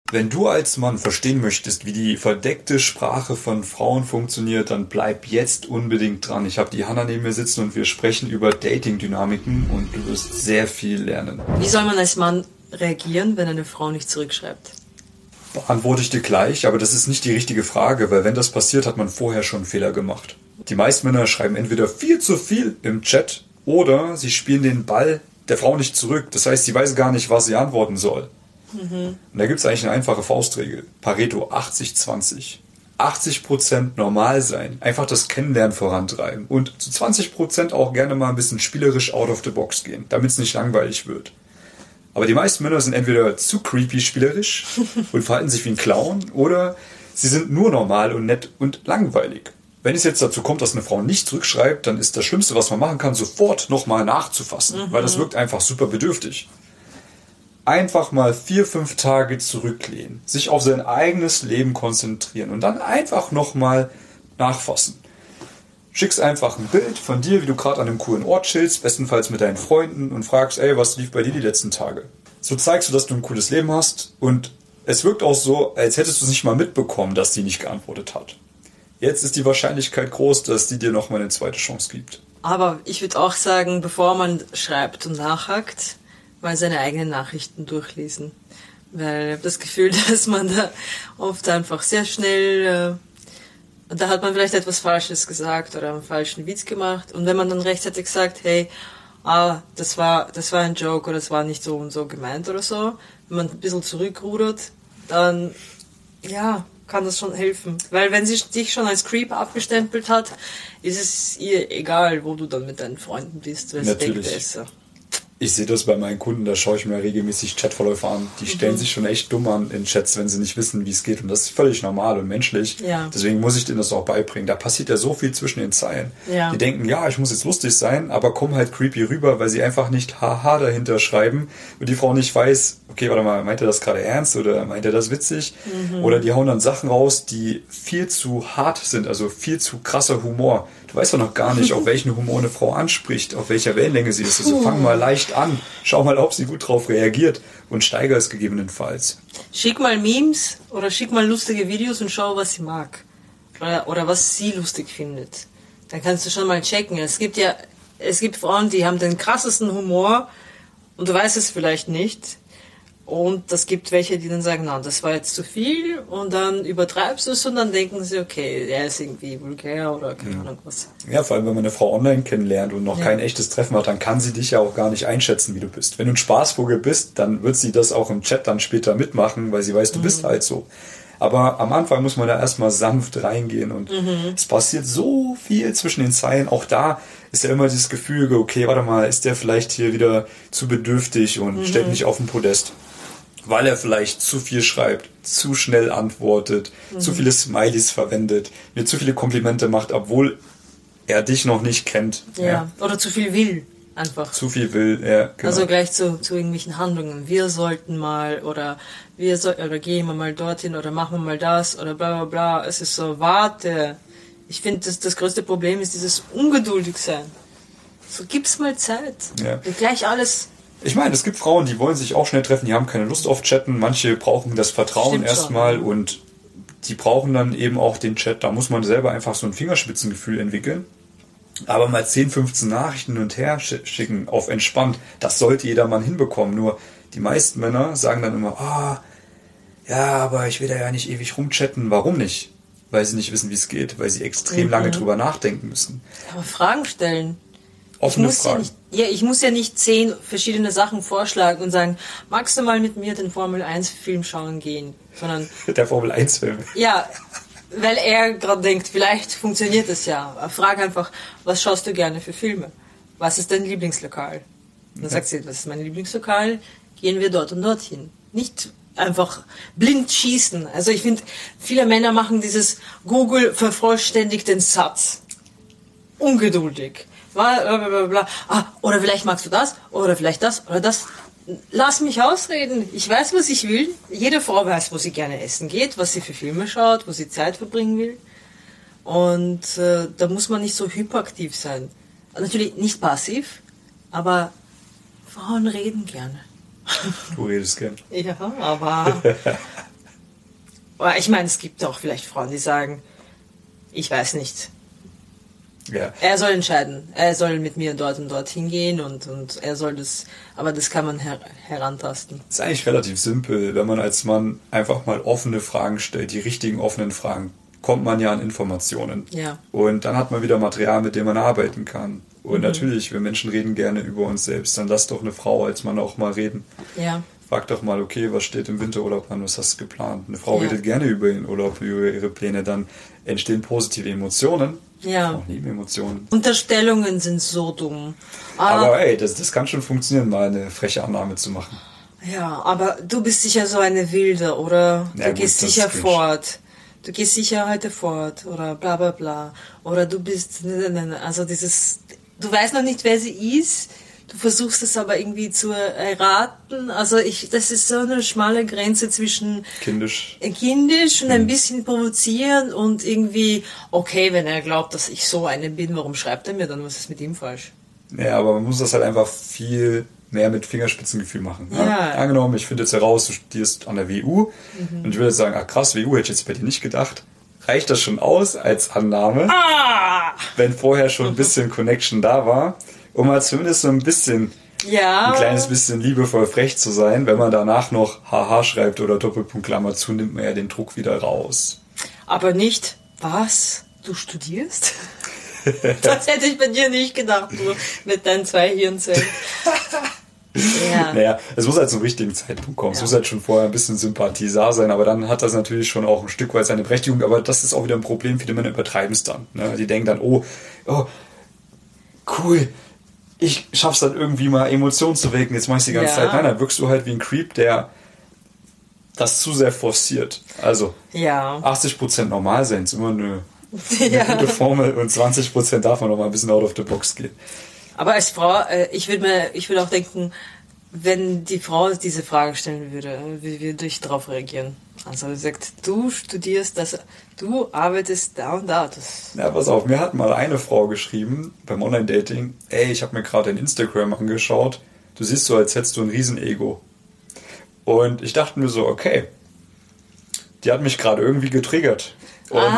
Wenn du als Mann verstehen möchtest, wie die verdeckte Sprache von Frauen funktioniert, dann bleib jetzt unbedingt dran. Ich habe die Hanna neben mir sitzen und wir sprechen über Dating-Dynamiken und du wirst sehr viel lernen. Wie soll man als Mann reagieren, wenn eine Frau nicht zurückschreibt? Beantworte ich dir gleich, aber das ist nicht die richtige Frage, weil wenn das passiert, hat man vorher schon einen Fehler gemacht. Die meisten Männer schreiben entweder viel zu viel im Chat oder sie spielen den Ball der Frau nicht zurück. Das heißt, sie weiß gar nicht, was sie antworten soll. Und da gibt es eigentlich eine einfache Faustregel. Pareto 80-20. 80% normal sein, einfach das Kennenlernen vorantreiben und zu 20% auch gerne mal ein bisschen spielerisch out of the box gehen, damit es nicht langweilig wird. Aber die meisten Männer sind entweder zu creepy spielerisch und verhalten sich wie ein Clown oder sie sind nur normal und nett und langweilig. Wenn es jetzt dazu kommt, dass eine Frau nicht zurückschreibt, dann ist das Schlimmste, was man machen kann, sofort nochmal nachzufassen, weil das wirkt einfach super bedürftig. Einfach mal 4-5 Tage zurücklehnen, sich auf sein eigenes Leben konzentrieren und dann einfach nochmal nachfassen. Schickst einfach ein Bild von dir, wie du gerade an einem coolen Ort chillst, bestenfalls mit deinen Freunden und fragst, ey, was lief bei dir die letzten Tage? So zeigst du, dass du ein cooles Leben hast und es wirkt auch so, als hättest du es nicht mal mitbekommen, dass die nicht geantwortet hat. Jetzt ist die Wahrscheinlichkeit groß, dass die dir nochmal eine zweite Chance gibt. Aber ich würde auch sagen, bevor man schreibt und nachhakt, mal seine eigenen Nachrichten durchlesen. Weil ich habe das Gefühl, dass man da oft einfach sehr schnell, da hat man vielleicht etwas Falsches gesagt oder einen falschen Witz gemacht. Und wenn man dann rechtzeitig sagt, hey, das war ein Joke oder das war nicht so und so gemeint oder so, wenn man ein bisschen zurückrudert, dann, ja, kann das schon helfen. Weil wenn sie dich schon als Creep abgestempelt hat, ist es ihr egal, wo du dann mit deinen Freunden bist, weil sie denkt besser. Ich sehe das bei meinen Kunden, da schaue ich mir regelmäßig Chatverläufe an. Die stellen sich schon echt dumm an in Chats, wenn sie nicht wissen, wie es geht. Und das ist völlig normal und menschlich. Ja. Deswegen muss ich denen das auch beibringen. Da passiert ja so viel zwischen den Zeilen. Ja. Die denken, ja, ich muss jetzt lustig sein, aber kommen halt creepy rüber, weil sie einfach nicht haha dahinter schreiben. Und die Frau nicht weiß, okay, warte mal, meint er das gerade ernst oder meint er das witzig? Oder die hauen dann Sachen raus, die viel zu hart sind, also viel zu krasser Humor. Du weißt doch noch gar nicht, auf welchen Humor eine Frau anspricht, auf welcher Wellenlänge sie ist. Also fang mal leicht an, schau mal, ob sie gut drauf reagiert und steigere es gegebenenfalls. Schick mal Memes oder schick mal lustige Videos und schau, was sie mag. Oder was sie lustig findet. Dann kannst du schon mal checken. Es gibt Frauen, die haben den krassesten Humor und du weißt es vielleicht nicht. Und es gibt welche, die dann sagen, na, das war jetzt zu viel und dann übertreibst du es und dann denken sie, okay, er ist irgendwie vulgär oder keine Ahnung was. Ja, vor allem, wenn man eine Frau online kennenlernt und noch kein echtes Treffen hat, dann kann sie dich ja auch gar nicht einschätzen, wie du bist. Wenn du ein Spaßvogel bist, dann wird sie das auch im Chat dann später mitmachen, weil sie weiß, du bist halt so. Aber am Anfang muss man da erstmal sanft reingehen und es passiert so viel zwischen den Zeilen. Auch da ist ja immer dieses Gefühl, okay, warte mal, ist der vielleicht hier wieder zu bedürftig und stellt mich auf den Podest. Weil er vielleicht zu viel schreibt, zu schnell antwortet, zu viele Smileys verwendet, mir zu viele Komplimente macht, obwohl er dich noch nicht kennt. Ja. Oder zu viel will, einfach. Zu viel will, ja, genau. Also gleich zu irgendwelchen Handlungen. Wir sollten mal oder gehen wir mal dorthin oder machen wir mal das oder bla bla bla. Es ist so, warte. Ich finde, das größte Problem ist dieses Ungeduldigsein. So, gib's mal Zeit. Ja. Und gleich alles. Ich meine, es gibt Frauen, die wollen sich auch schnell treffen, die haben keine Lust auf Chatten. Manche brauchen das Vertrauen erstmal und die brauchen dann eben auch den Chat. Da muss man selber einfach so ein Fingerspitzengefühl entwickeln. Aber mal 10, 15 Nachrichten hin und her schicken auf entspannt, das sollte jeder Mann hinbekommen. Nur die meisten Männer sagen dann immer, ja, aber ich will da ja nicht ewig rumchatten. Warum nicht? Weil sie nicht wissen, wie es geht, weil sie extrem lange drüber nachdenken müssen. Aber Fragen stellen. Offene Fragen. Ich muss ja nicht 10 verschiedene Sachen vorschlagen und sagen, magst du mal mit mir den Formel-1-Film schauen gehen? Sondern der Formel-1-Film. Ja, weil er gerade denkt, vielleicht funktioniert das ja. Frag einfach, was schaust du gerne für Filme? Was ist dein Lieblingslokal? Dann sagt sie, was ist mein Lieblingslokal? Gehen wir dort und dorthin. Nicht einfach blind schießen. Also ich finde, viele Männer machen dieses Google vervollständigt den Satz. Ungeduldig. Blablabla. Oder vielleicht magst du das, oder vielleicht das, oder das. Lass mich ausreden. Ich weiß, was ich will. Jede Frau weiß, wo sie gerne essen geht, was sie für Filme schaut, wo sie Zeit verbringen will. Und da muss man nicht so hyperaktiv sein. Natürlich nicht passiv, aber Frauen reden gerne. Du redest gern. Ja, aber Aber ich meine, es gibt auch vielleicht Frauen, die sagen, ich weiß nicht. Ja. Er soll entscheiden. Er soll mit mir dort und dort hingehen und er soll das, aber das kann man herantasten. Ist eigentlich relativ simpel, wenn man als Mann einfach mal offene Fragen stellt, die richtigen offenen Fragen, kommt man ja an Informationen. Ja. Und dann hat man wieder Material, mit dem man arbeiten kann. Und natürlich, wir Menschen reden gerne über uns selbst. Dann lass doch eine Frau als Mann auch mal reden. Ja. Frag doch mal, okay, was steht im Winterurlaub an, was hast du geplant? Eine Frau redet gerne über ihren Urlaub, über ihre Pläne, dann entstehen positive Emotionen. Ja. Auch Nebenemotionen. Unterstellungen sind so dumm. Aber ey, das kann schon funktionieren, mal eine freche Annahme zu machen. Ja, aber du bist sicher so eine Wilde, oder? Ja, Du gehst sicher fort. Du gehst sicher heute fort, oder bla bla bla. Oder du bist, also dieses, du weißt noch nicht, wer sie ist. Du versuchst es aber irgendwie zu erraten. Also das ist so eine schmale Grenze zwischen Kindisch und ein bisschen provozieren und irgendwie, okay, wenn er glaubt, dass ich so eine bin, warum schreibt er mir dann? Was ist mit ihm falsch? Ja, aber man muss das halt einfach viel mehr mit Fingerspitzengefühl machen. Ne? Ja. Angenommen, ich finde jetzt heraus, du studierst an der WU und ich würde jetzt sagen, ach krass, WU hätte ich jetzt bei dir nicht gedacht. Reicht das schon aus als Annahme, wenn vorher schon ein bisschen Connection da war, um halt zumindest so ein bisschen, ein kleines bisschen liebevoll frech zu sein. Wenn man danach noch Haha schreibt oder Doppelpunkt Klammer zu, nimmt man ja den Druck wieder raus. Aber nicht, was? Du studierst? Das hätte ich bei dir nicht gedacht, du mit deinen 2 Hirnzellen. Ja. Naja, es muss halt zum richtigen Zeitpunkt kommen. Es muss halt schon vorher ein bisschen Sympathie da sein, aber dann hat das natürlich schon auch ein Stück weit seine Berechtigung. Aber das ist auch wieder ein Problem. Viele Männer übertreiben es dann. Ne? Die denken dann, oh, cool, ich schaff's dann irgendwie mal Emotionen zu wecken. Jetzt mach ich's die ganze Zeit. Nein, dann wirkst du halt wie ein Creep, der das zu sehr forciert. Also 80% normal sein ist immer eine gute Formel und 20% darf man noch mal ein bisschen out of the box gehen. Aber als Frau, ich würde auch denken, wenn die Frau diese Frage stellen würde, wie würde ich darauf reagieren? Also sie sagt, du studierst das, du arbeitest da und da. Ja, pass auf, mir hat mal eine Frau geschrieben beim Online-Dating, ey, ich habe mir gerade dein Instagram angeschaut, du siehst so, als hättest du ein Riesen-Ego. Und ich dachte mir so, okay, die hat mich gerade irgendwie getriggert. Und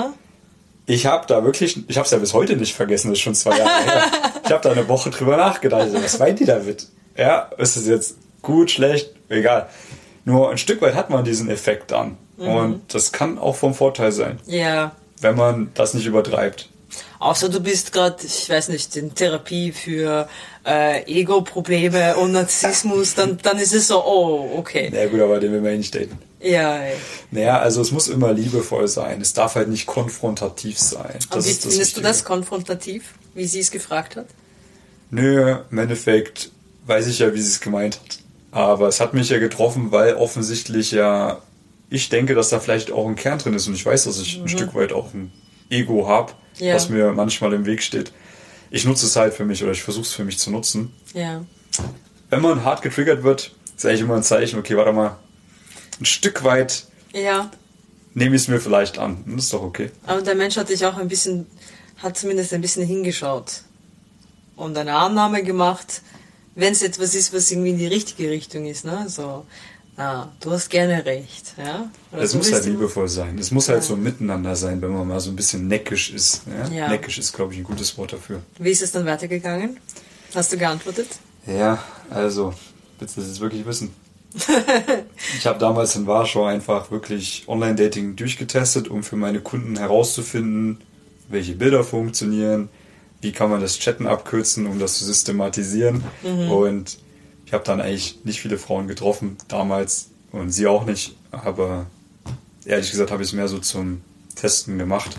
ich habe da wirklich, ich habe es ja bis heute nicht vergessen, das ist schon 2 Jahre her. Ich habe da eine Woche drüber nachgedacht. Also, was meint die damit? Ja, ist es jetzt gut, schlecht, egal. Nur ein Stück weit hat man diesen Effekt dann. Und das kann auch vom Vorteil sein. Ja. Wenn man das nicht übertreibt. Außer du bist gerade, ich weiß nicht, in Therapie für Ego-Probleme und Narzissmus, dann ist es so, oh, okay. Na gut, aber den will man ja nicht daten. Ja. Naja, also es muss immer liebevoll sein. Es darf halt nicht konfrontativ sein. Und wie findest du das konfrontativ, wie sie es gefragt hat? Nö, im Endeffekt weiß ich ja, wie sie es gemeint hat. Aber es hat mich ja getroffen, weil offensichtlich ja, ich denke, dass da vielleicht auch ein Kern drin ist. Und ich weiß, dass ich ein Stück weit auch ein Ego habe, was mir manchmal im Weg steht. Ich nutze es halt für mich oder ich versuche es für mich zu nutzen. Ja. Wenn man hart getriggert wird, ist eigentlich immer ein Zeichen, okay, warte mal, ein Stück weit nehme ich es mir vielleicht an. Das ist doch okay. Aber der Mensch hat dich auch hat zumindest ein bisschen hingeschaut und eine Annahme gemacht, wenn es etwas ist, was irgendwie in die richtige Richtung ist, ne? So, du hast gerne recht, ja? Es muss halt liebevoll sein. Es muss halt so ein Miteinander sein, wenn man mal so ein bisschen neckisch ist. Ja? Neckisch ist, glaube ich, ein gutes Wort dafür. Wie ist es dann weitergegangen? Hast du geantwortet? Ja, also, willst du das jetzt wirklich wissen? Ich habe damals in Warschau einfach wirklich Online-Dating durchgetestet, um für meine Kunden herauszufinden, welche Bilder funktionieren, wie kann man das Chatten abkürzen, um das zu systematisieren. Und ich habe dann eigentlich nicht viele Frauen getroffen damals und sie auch nicht, aber ehrlich gesagt habe ich es mehr so zum Testen gemacht.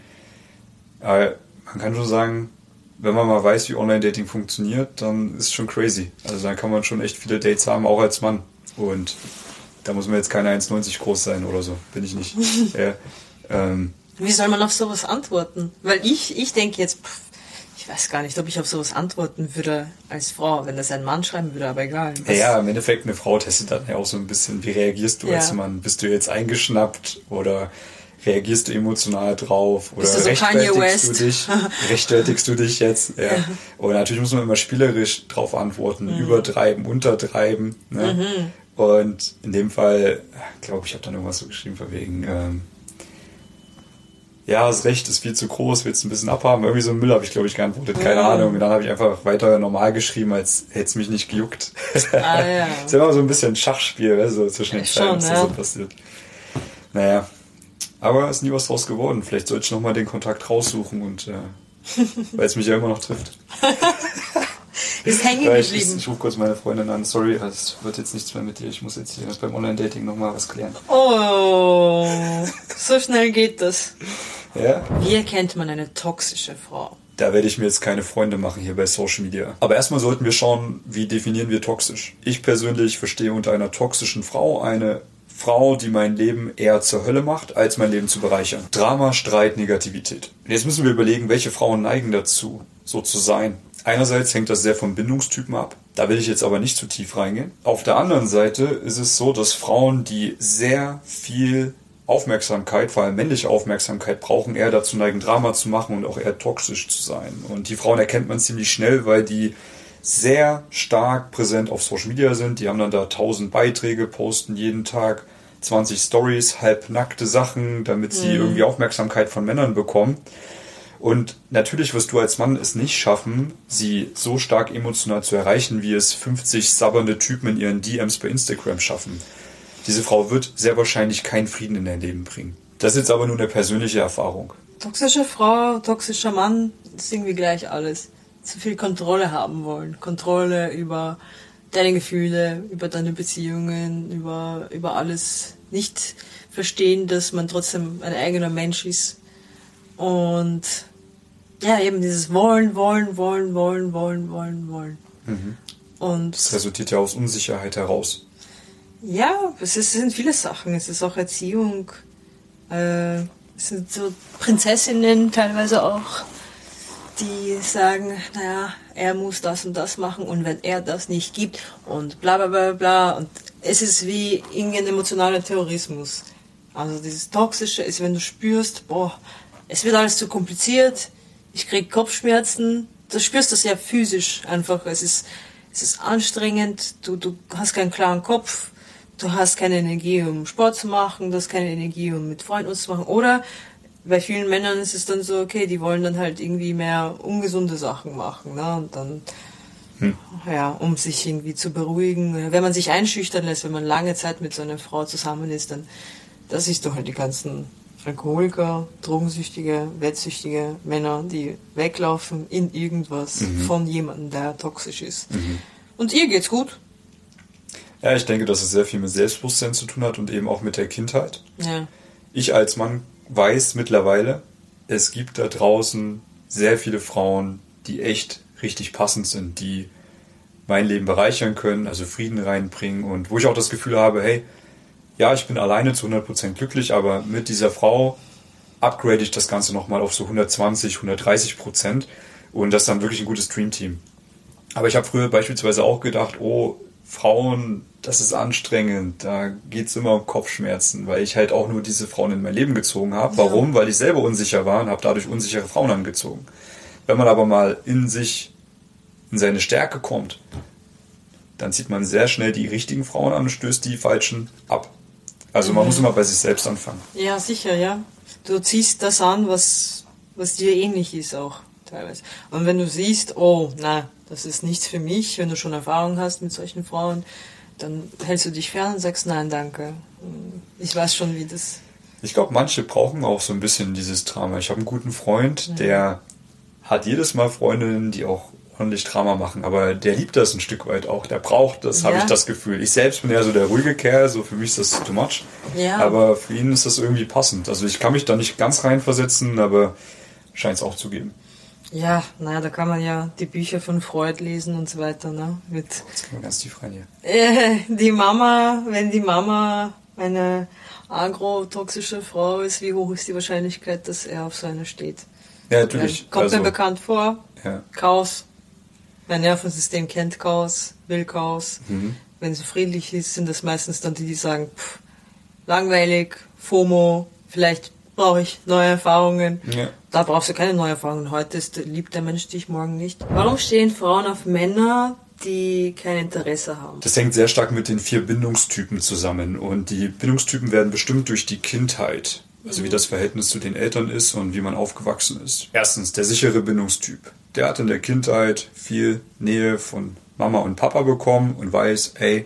Aber man kann schon sagen, wenn man mal weiß, wie Online-Dating funktioniert, dann ist es schon crazy. Also dann kann man schon echt viele Dates haben, auch als Mann. Und da muss man jetzt keine 1,90 groß sein oder so, bin ich nicht. Wie soll man auf sowas antworten? Weil ich denke jetzt, ich weiß gar nicht, ob ich auf sowas antworten würde als Frau, wenn das ein Mann schreiben würde, aber egal. Ja, im Endeffekt eine Frau testet dann ja auch so ein bisschen, wie reagierst du als Mann? Bist du jetzt eingeschnappt oder reagierst du emotional drauf? Oder so rechtfertigst du dich jetzt? Ja. Und natürlich muss man immer spielerisch drauf antworten, übertreiben, untertreiben. Ne? Und in dem Fall, glaube ich, habe dann irgendwas so geschrieben von wegen, ja, das Recht ist viel zu groß, willst ein bisschen abhaben. Irgendwie so ein Müll habe ich, glaube ich, geantwortet. Keine Ahnung. Und dann habe ich einfach weiter normal geschrieben, als hätte es mich nicht gejuckt. Ah, ja. Ist immer so ein bisschen ein Schachspiel, so zwischen den Zeilen, was da so passiert. Naja, aber ist nie was draus geworden. Vielleicht sollte ich nochmal den Kontakt raussuchen und weil es mich ja immer noch trifft. Ist hängen geblieben. Ich rufe kurz meine Freundin an. Sorry, es wird jetzt nichts mehr mit dir. Ich muss jetzt hier beim Online-Dating nochmal was klären. Oh, so schnell geht das. Ja? Wie erkennt man eine toxische Frau? Da werde ich mir jetzt keine Freunde machen hier bei Social Media. Aber erstmal sollten wir schauen, wie definieren wir toxisch. Ich persönlich verstehe unter einer toxischen Frau eine Frau, die mein Leben eher zur Hölle macht, als mein Leben zu bereichern. Drama, Streit, Negativität. Jetzt müssen wir überlegen, welche Frauen neigen dazu, so zu sein. Einerseits hängt das sehr vom Bindungstypen ab. Da will ich jetzt aber nicht zu tief reingehen. Auf der anderen Seite ist es so, dass Frauen, die sehr viel Aufmerksamkeit, vor allem männliche Aufmerksamkeit brauchen, eher dazu neigen, Drama zu machen und auch eher toxisch zu sein. Und die Frauen erkennt man ziemlich schnell, weil die sehr stark präsent auf Social Media sind. Die haben dann da 1000 Beiträge, posten jeden Tag 20 Stories, halbnackte Sachen, damit sie irgendwie Aufmerksamkeit von Männern bekommen. Und natürlich wirst du als Mann es nicht schaffen, sie so stark emotional zu erreichen, wie es 50 sabbernde Typen in ihren DMs bei Instagram schaffen. Diese Frau wird sehr wahrscheinlich keinen Frieden in dein Leben bringen. Das ist jetzt aber nur eine persönliche Erfahrung. Toxische Frau, toxischer Mann, ist irgendwie gleich alles. Zu viel Kontrolle haben wollen. Kontrolle über deine Gefühle, über deine Beziehungen, über alles. Nicht verstehen, dass man trotzdem ein eigener Mensch ist. Und ja, eben dieses Wollen. Und das resultiert ja aus Unsicherheit heraus. Ja, sind viele Sachen. Es ist auch Erziehung. Es sind so Prinzessinnen teilweise auch, die sagen, naja, er muss das und das machen und wenn er das nicht gibt und bla bla bla bla. Und es ist wie irgendein emotionaler Terrorismus. Also dieses Toxische ist, wenn du spürst, boah, es wird alles zu kompliziert, ich krieg Kopfschmerzen. Du spürst das ja physisch einfach. Es ist anstrengend, du hast keinen klaren Kopf, du hast keine Energie, um Sport zu machen, du hast keine Energie, um mit Freunden was zu machen. Oder bei vielen Männern ist es dann so, okay, die wollen dann halt irgendwie mehr ungesunde Sachen machen, ne? Und dann, ja, um sich irgendwie zu beruhigen. Wenn man sich einschüchtern lässt, wenn man lange Zeit mit so einer Frau zusammen ist, dann, das siehst du halt die ganzen Alkoholiker, Drogensüchtige, Wettsüchtige Männer, die weglaufen in irgendwas von jemandem, der toxisch ist. Und ihr geht's gut? Ja, ich denke, dass es sehr viel mit Selbstbewusstsein zu tun hat und eben auch mit der Kindheit. Ja. Ich als Mann weiß mittlerweile, es gibt da draußen sehr viele Frauen, die echt richtig passend sind, die mein Leben bereichern können, also Frieden reinbringen und wo ich auch das Gefühl habe, hey, ja, ich bin alleine zu 100% glücklich, aber mit dieser Frau upgrade ich das Ganze nochmal auf so 120, 130% und das ist dann wirklich ein gutes Dreamteam. Aber ich habe früher beispielsweise auch gedacht, oh, Frauen, das ist anstrengend, da geht's immer um Kopfschmerzen, weil ich halt auch nur diese Frauen in mein Leben gezogen habe. Warum? Weil ich selber unsicher war und habe dadurch unsichere Frauen angezogen. Wenn man aber mal in seine Stärke kommt, dann zieht man sehr schnell die richtigen Frauen an und stößt die falschen ab. Also man muss immer bei sich selbst anfangen. Ja, sicher, ja. Du ziehst das an, was dir ähnlich ist auch teilweise. Und wenn du siehst, oh, na, das ist nichts für mich, wenn du schon Erfahrung hast mit solchen Frauen, dann hältst du dich fern und sagst, nein, danke. Ich weiß schon, wie das... Ich glaube, manche brauchen auch so ein bisschen dieses Drama. Ich habe einen guten Freund, der hat jedes Mal Freundinnen, die auch ordentlich Drama machen, aber der liebt das ein Stück weit auch. Der braucht das, habe ich das Gefühl. Ich selbst bin ja so der ruhige Kerl, so für mich ist das too much. Ja. Aber für ihn ist das irgendwie passend. Also ich kann mich da nicht ganz reinversetzen, aber scheint es auch zu geben. Ja, naja, da kann man ja die Bücher von Freud lesen und so weiter, ne? Jetzt gehen wir ganz tief rein hier. Wenn die Mama eine agrotoxische Frau ist, wie hoch ist die Wahrscheinlichkeit, dass er auf so eine steht? Ja, natürlich. Kommt mir bekannt vor. Ja. Chaos. Mein Nervensystem kennt Chaos, will Chaos. Wenn es friedlich ist, sind das meistens dann die, die sagen, langweilig, FOMO, vielleicht brauche ich neue Erfahrungen. Ja. Da brauchst du keine neuen Erfahrungen. Heute liebt der Mensch dich, morgen nicht. Warum stehen Frauen auf Männer, die kein Interesse haben. Das hängt sehr stark mit den 4 Bindungstypen zusammen. Und die Bindungstypen werden bestimmt durch die Kindheit. Also wie das Verhältnis zu den Eltern ist und wie man aufgewachsen ist. Erstens, der sichere Bindungstyp. Der hat in der Kindheit viel Nähe von Mama und Papa bekommen und weiß, ey,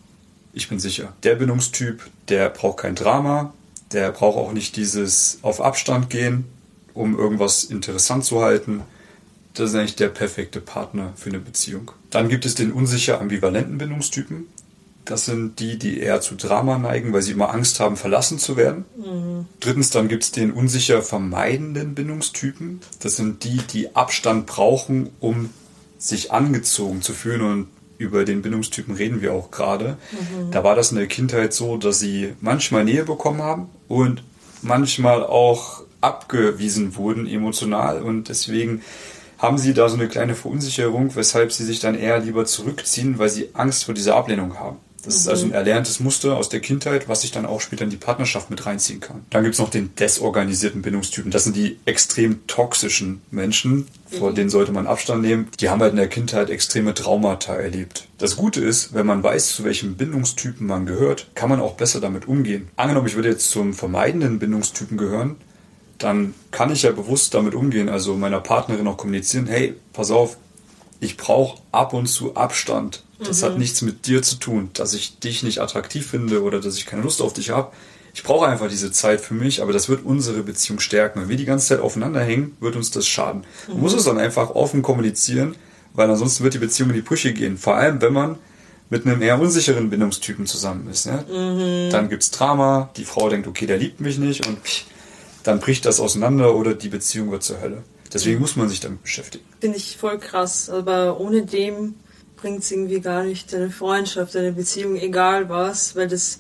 ich bin sicher. Der Bindungstyp, der braucht kein Drama, der braucht auch nicht dieses auf Abstand gehen, um irgendwas interessant zu halten. Das ist eigentlich der perfekte Partner für eine Beziehung. Dann gibt es den unsicher ambivalenten Bindungstypen. Das sind die, die eher zu Drama neigen, weil sie immer Angst haben, verlassen zu werden. Drittens, dann gibt es den unsicher vermeidenden Bindungstypen. Das sind die, die Abstand brauchen, um sich angezogen zu fühlen. Und über den Bindungstypen reden wir auch gerade. Da war das in der Kindheit so, dass sie manchmal Nähe bekommen haben und manchmal auch abgewiesen wurden emotional. Und deswegen haben sie da so eine kleine Verunsicherung, weshalb sie sich dann eher lieber zurückziehen, weil sie Angst vor dieser Ablehnung haben. Das ist also ein erlerntes Muster aus der Kindheit, was sich dann auch später in die Partnerschaft mit reinziehen kann. Dann gibt es noch den desorganisierten Bindungstypen. Das sind die extrem toxischen Menschen, vor denen sollte man Abstand nehmen. Die haben halt in der Kindheit extreme Traumata erlebt. Das Gute ist, wenn man weiß, zu welchem Bindungstypen man gehört, kann man auch besser damit umgehen. Angenommen, ich würde jetzt zum vermeidenden Bindungstypen gehören, dann kann ich ja bewusst damit umgehen, also meiner Partnerin auch kommunizieren, hey, pass auf, ich brauche ab und zu Abstand. Das hat nichts mit dir zu tun, dass ich dich nicht attraktiv finde oder dass ich keine Lust auf dich habe. Ich brauche einfach diese Zeit für mich, aber das wird unsere Beziehung stärken. Wenn wir die ganze Zeit aufeinander hängen, wird uns das schaden. Man muss es dann einfach offen kommunizieren, weil ansonsten wird die Beziehung in die Brüche gehen. Vor allem, wenn man mit einem eher unsicheren Bindungstypen zusammen ist. Ne? Dann gibt's Drama, die Frau denkt, okay, der liebt mich nicht und dann bricht das auseinander oder die Beziehung wird zur Hölle. Deswegen muss man sich damit beschäftigen. Finde ich voll krass, aber ohne dem bringt es irgendwie gar nicht eine Freundschaft, eine Beziehung, egal was, weil das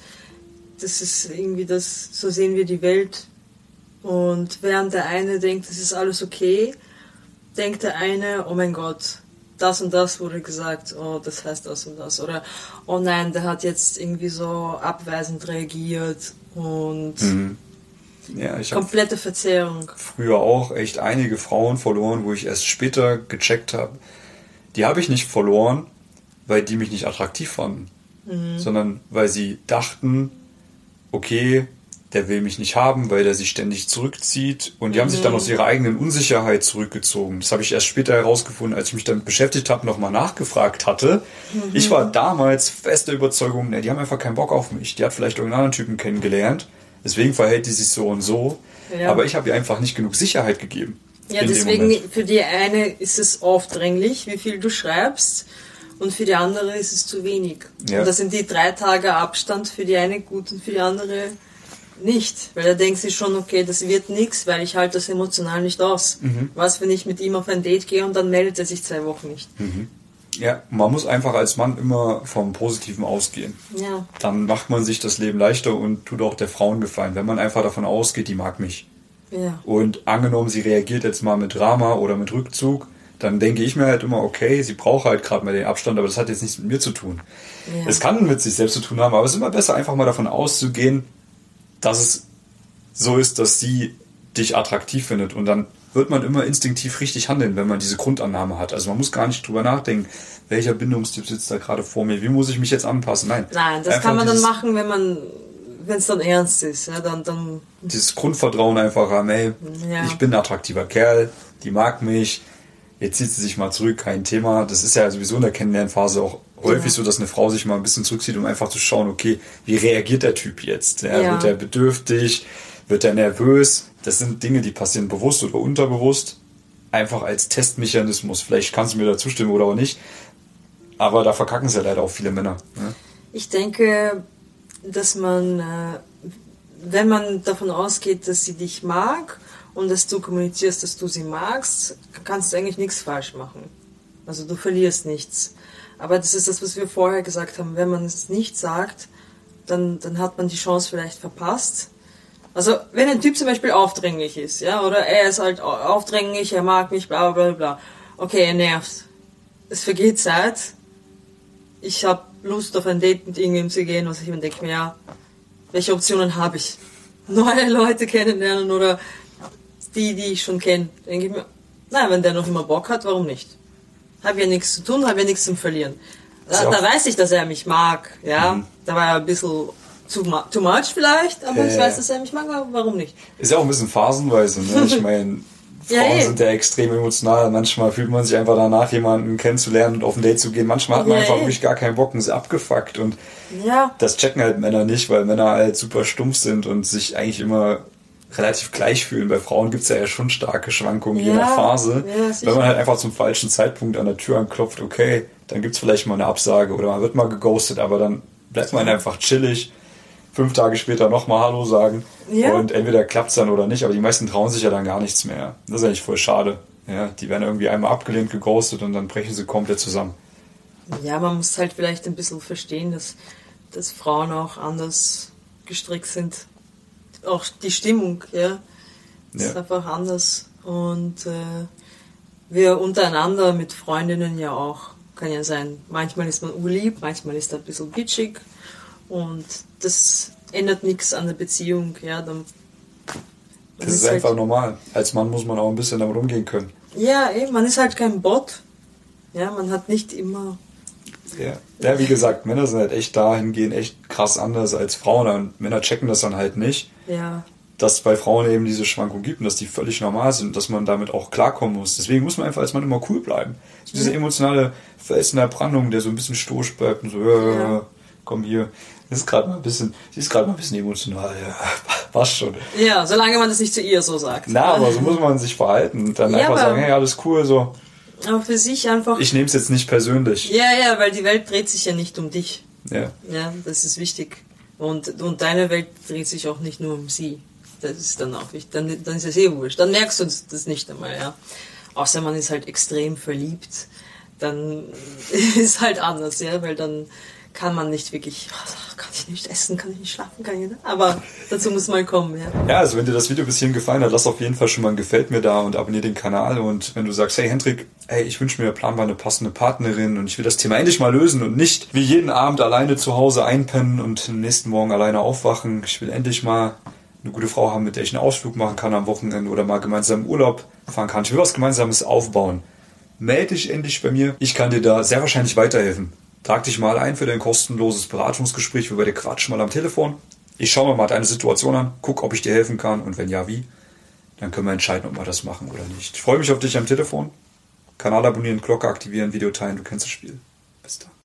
ist irgendwie das, so sehen wir die Welt. Und während der eine denkt, es ist alles okay, denkt der eine, oh mein Gott, das und das wurde gesagt, oh, das heißt das und das. Oder, oh nein, der hat jetzt irgendwie so abweisend reagiert und Ja, ich komplette Verzerrung. Früher auch echt einige Frauen verloren, wo ich erst später gecheckt habe. Die habe ich nicht verloren, weil die mich nicht attraktiv fanden, sondern weil sie dachten, okay, der will mich nicht haben, weil der sich ständig zurückzieht. Und die haben sich dann aus ihrer eigenen Unsicherheit zurückgezogen. Das habe ich erst später herausgefunden, als ich mich damit beschäftigt habe, nochmal nachgefragt hatte. Ich war damals fester Überzeugung, die haben einfach keinen Bock auf mich. Die hat vielleicht irgendeinen anderen Typen kennengelernt. Deswegen verhält die sich so und so. Ja. Aber ich habe ihr einfach nicht genug Sicherheit gegeben. Ja, deswegen für die eine ist es aufdringlich, wie viel du schreibst. Und für die andere ist es zu wenig. Ja. Und da sind die 3 Tage Abstand für die eine gut und für die andere nicht. Weil da denkt sie schon, okay, das wird nichts, weil ich halte das emotional nicht aus. Was, wenn ich mit ihm auf ein Date gehe und dann meldet er sich 2 Wochen nicht? Ja, man muss einfach als Mann immer vom Positiven ausgehen. Ja. Dann macht man sich das Leben leichter und tut auch der Frauen gefallen. Wenn man einfach davon ausgeht, die mag mich. Ja. Und angenommen, sie reagiert jetzt mal mit Drama oder mit Rückzug, dann denke ich mir halt immer, okay, sie braucht halt gerade mal den Abstand, aber das hat jetzt nichts mit mir zu tun. Ja. Es kann mit sich selbst zu tun haben, aber es ist immer besser, einfach mal davon auszugehen, dass es so ist, dass sie dich attraktiv findet. Und dann wird man immer instinktiv richtig handeln, wenn man diese Grundannahme hat. Also man muss gar nicht drüber nachdenken, welcher Bindungstyp sitzt da gerade vor mir, wie muss ich mich jetzt anpassen. Nein, das kann man dann machen, wenn es dann ernst ist. Ja, dann dieses Grundvertrauen einfach haben, ey, ich bin ein attraktiver Kerl, die mag mich, jetzt zieht sie sich mal zurück, kein Thema. Das ist ja sowieso in der Kennenlernphase auch häufig so, dass eine Frau sich mal ein bisschen zurückzieht, um einfach zu schauen, okay, wie reagiert der Typ jetzt? Ja. Wird er bedürftig? Wird er nervös? Das sind Dinge, die passieren bewusst oder unterbewusst. Einfach als Testmechanismus. Vielleicht kannst du mir da zustimmen oder auch nicht. Aber da verkacken es ja leider auch viele Männer. Ne? Ich denke, dass man, wenn man davon ausgeht, dass sie dich mag und dass du kommunizierst, dass du sie magst, kannst du eigentlich nichts falsch machen. Also du verlierst nichts. Aber das ist das, was wir vorher gesagt haben. Wenn man es nicht sagt, dann hat man die Chance vielleicht verpasst. Also wenn ein Typ zum Beispiel aufdringlich ist, ja, oder er ist halt aufdringlich, er mag mich, bla bla bla. Okay, er nervt. Es vergeht Zeit. Ich habe Lust auf ein Date mit irgendjemandem zu gehen, was ich mir denke, ja, welche Optionen habe ich? Neue Leute kennenlernen oder die ich schon kenne. Denke ich mir, nein, wenn der noch immer Bock hat, warum nicht? habe ja nichts zu tun, habe ja nichts zum Verlieren. Da weiß ich, dass er mich mag, ja. Da war er ein bisschen too much vielleicht, aber ich weiß, dass er mich mag, aber warum nicht? Ist ja auch ein bisschen phasenweise, ne? Ich meine, Frauen sind ja extrem emotional. Manchmal fühlt man sich einfach danach, jemanden kennenzulernen und auf ein Date zu gehen. Manchmal hat man einfach wirklich gar keinen Bock und ist abgefuckt. Und das checken halt Männer nicht, weil Männer halt super stumpf sind und sich eigentlich immer relativ gleich fühlen. Bei Frauen gibt's ja schon starke Schwankungen, je nach Phase. Ja, wenn man halt einfach zum falschen Zeitpunkt an der Tür anklopft, okay, dann gibt's vielleicht mal eine Absage oder man wird mal geghostet, aber dann bleibt man einfach chillig. 5 Tage später nochmal Hallo sagen und entweder klappt's dann oder nicht, aber die meisten trauen sich ja dann gar nichts mehr. Das ist eigentlich voll schade. Ja, die werden irgendwie einmal abgelehnt, geghostet und dann brechen sie komplett zusammen. Ja, man muss halt vielleicht ein bisschen verstehen, dass Frauen auch anders gestrickt sind. Auch die Stimmung, ist einfach anders. Und wir untereinander mit Freundinnen ja auch, kann ja sein, manchmal ist man urlieb, manchmal ist er ein bisschen bitchig. Und das ändert nichts an der Beziehung. Ja, das ist einfach halt normal. Als Mann muss man auch ein bisschen damit umgehen können. Ja, man ist halt kein Bot. Ja, man hat nicht immer... Ja, wie gesagt, Männer sind halt echt dahingehend echt krass anders als Frauen. Und Männer checken das dann halt nicht. Ja. Dass es bei Frauen eben diese Schwankungen gibt und dass die völlig normal sind und dass man damit auch klarkommen muss. Deswegen muss man einfach als Mann immer cool bleiben. So diese emotionale Fels in der Brandung, der so ein bisschen stoisch bleibt und so, komm hier. Sie ist gerade mal ein bisschen emotional, passt schon. Ja, solange man das nicht zu ihr so sagt. Na, aber so muss man sich verhalten und dann einfach sagen, hey, alles cool, so. Aber für sich einfach... Ich nehme es jetzt nicht persönlich. Ja, weil die Welt dreht sich ja nicht um dich. Ja. Ja, das ist wichtig. Und deine Welt dreht sich auch nicht nur um sie. Das ist dann auch wichtig. Dann ist es wurscht. Dann merkst du das nicht einmal, ja. Außer man ist halt extrem verliebt. Dann ist halt anders, ja, weil dann kann man nicht wirklich, kann ich nicht essen, kann ich nicht schlafen, aber dazu muss mal kommen, ja. Ja, also wenn dir das Video bis hierhin gefallen hat, lass auf jeden Fall schon mal ein Gefällt mir da und abonniere den Kanal und wenn du sagst, hey Hendrik, ich wünsche mir planbar eine passende Partnerin und ich will das Thema endlich mal lösen und nicht wie jeden Abend alleine zu Hause einpennen und am nächsten Morgen alleine aufwachen. Ich will endlich mal eine gute Frau haben, mit der ich einen Ausflug machen kann am Wochenende oder mal gemeinsam Urlaub fahren kann. Ich will was Gemeinsames aufbauen. Melde dich endlich bei mir. Ich kann dir da sehr wahrscheinlich weiterhelfen. Trag dich mal ein für dein kostenloses Beratungsgespräch. Wir bei dir quatschen mal am Telefon. Ich schaue mir mal deine Situation an, guck, ob ich dir helfen kann und wenn ja, wie. Dann können wir entscheiden, ob wir das machen oder nicht. Ich freue mich auf dich am Telefon. Kanal abonnieren, Glocke aktivieren, Video teilen, du kennst das Spiel. Bis dann.